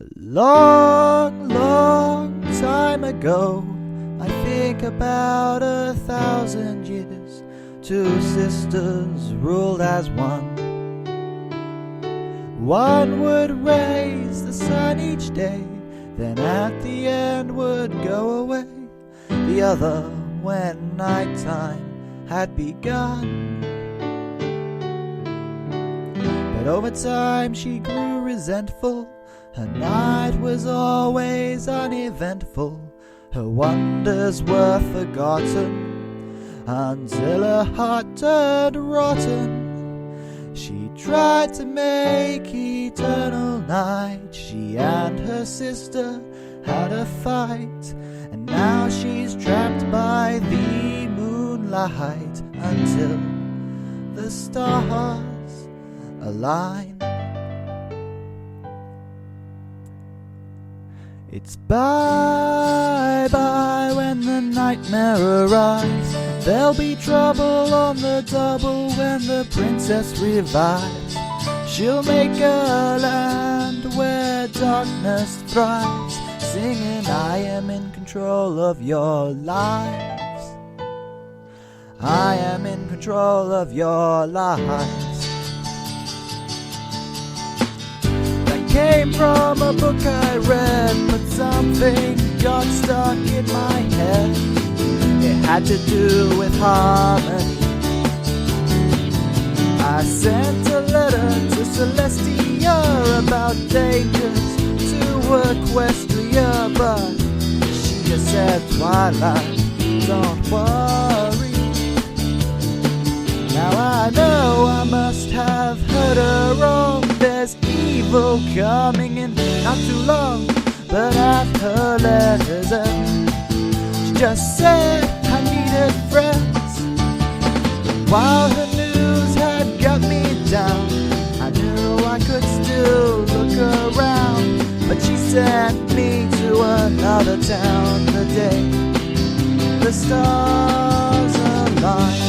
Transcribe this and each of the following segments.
Long, long time ago, I think about 1,000 years, two sisters ruled as one. One would raise the sun each day, then at the end would go away. The other, when nighttime had begun. But over time she grew resentful. Her night was always uneventful. Her wonders were forgotten until her heart turned rotten. She tried to make eternal night. She and her sister had a fight, and now she's trapped by the moonlight until the stars align. It's bye-bye when the nightmare arrives. There'll be trouble on the double when the princess revives. She'll make a land where darkness thrives, singing, I am in control of your lives. I am in control of your lives. Came from a book I read, but something got stuck in my head. It had to do with harmony. I sent a letter to Celestia about dangers to Equestria, but she just said, Twilight, don't worry. Now I know I must have heard her wrong. There's evil coming in not too long, but at her letters end, she just said I needed friends. While her news had got me down, I knew I could still look around, but she sent me to another town the day the stars aligned.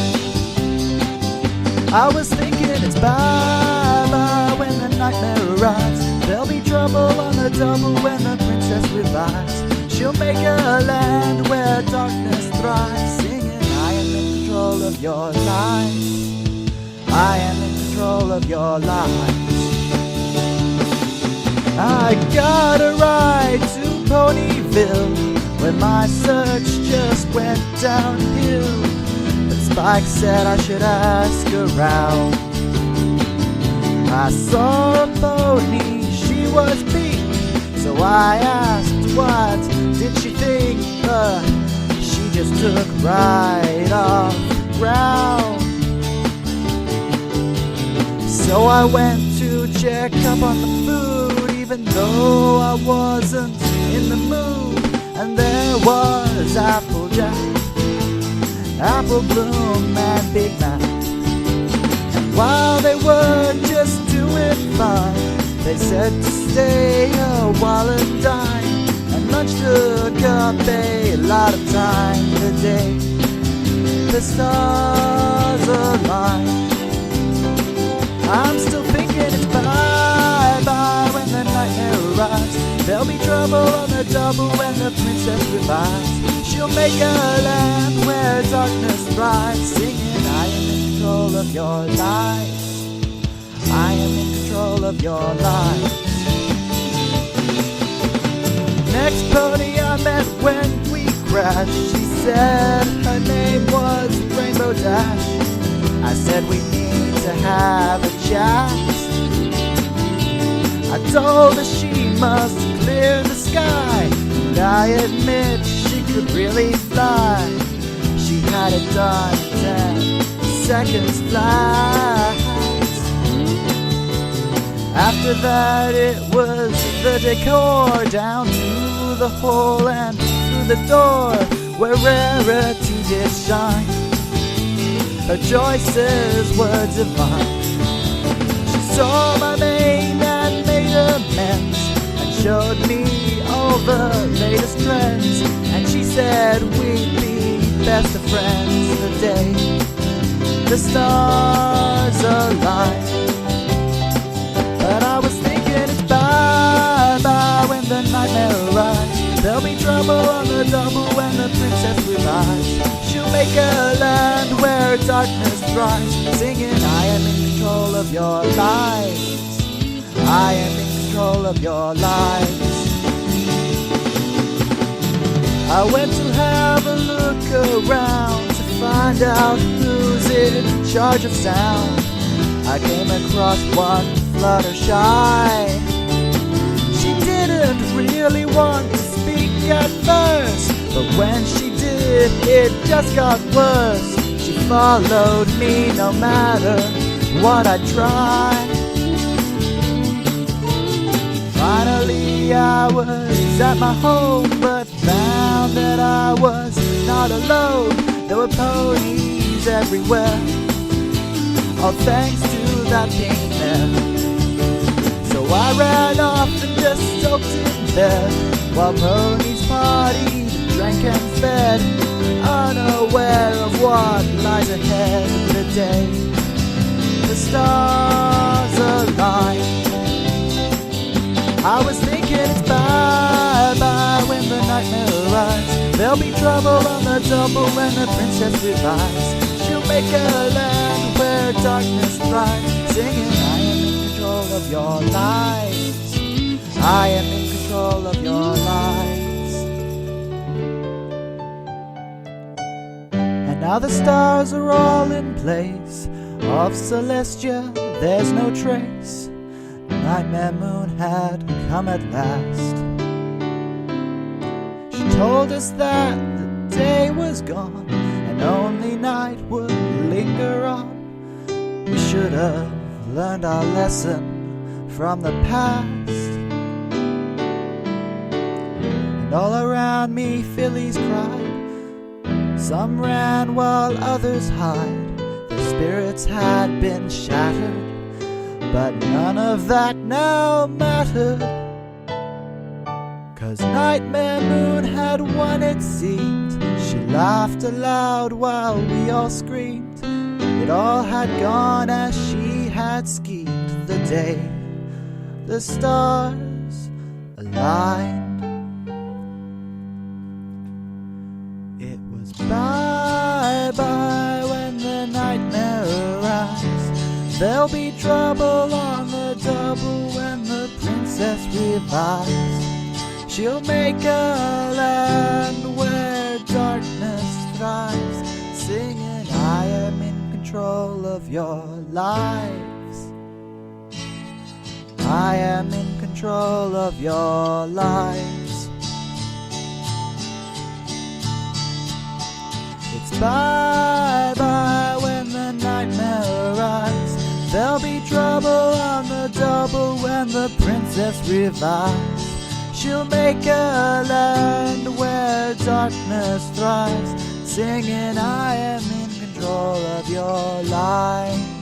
I was thinking it's bye-bye when the nightmare arrives. There'll be trouble on the double when the princess revives. She'll make a land where darkness thrives, singing, I am in control of your lives. I am in control of your lives. I got a ride to Ponyville, where my search just went downhill. Spike said I should ask around. I saw a pony, she was pink, so I asked what did she think, but she just took right off the ground. So I went to check up on the food, even though I wasn't in the mood, and there was Applejack, Apple Bloom and Big Mac. And while they were just doing fine, they said to stay a while and dine, and lunch took up a lot of time the day the stars aligned. I'm still thinking it's bye-bye when the nightmare arrives. There'll be trouble on the double when the princess revives. She'll make a land where darkness thrives, singing, I am in control of your lives. I am in control of your lives. Next pony I met when we crashed, she said her name was Rainbow Dash. I said we need to have a chat. I told her she must clear the sky, and I admit she could really fly. She had it done in 10 seconds flat. After that it was the decor, down through the hole and through the door, where rarity did shine. Her choices were divine. She saw my mane and made amends, and showed me all the latest trends, and she said we'd be best of friends the day the stars aligned. But I was thinking it's bye-bye a land where darkness thrives, singing I am in control of your lives. I am in control of your lives. I went to have a look around to find out who's in charge of sound. I came across one Fluttershy. She didn't really want to speak at first, but when she did, it just got worse. She followed me no matter what I tried. Finally I was at my home, but found that I was not alone. There were ponies everywhere, all thanks to that pink mare. So I ran off and just soaked in bed, while ponies partied, drank and fed, unaware of what lies ahead. The day the stars align, I was thinking it's bye-bye when the nightmare arrives. There'll be trouble on the double when the princess revives. She'll make a land where darkness thrives, singing I am in control of your lives. I am in control of your lives. And now the stars are all in place. Of Celestia there's no trace. Nightmare Moon had come at last. She told us that the day was gone and only night would linger on. We should have learned our lesson from the past. And all around me fillies cried. Some ran while others hide. Their spirits had been shattered, but none of that now mattered, 'cause Nightmare Moon had won, it seemed. She laughed aloud while we all screamed. It all had gone as she had schemed. The day the stars aligned, it was bye-bye when the nightmare arrives. There'll be trouble on the double when the princess revives. She'll make a land where darkness thrives, singing I am in control of your lives. I am in control of your lives. It's bye-bye when the nightmare arrives. There'll be trouble on the double when the princess revives. She'll make a land where darkness thrives, singing I am in control of your life.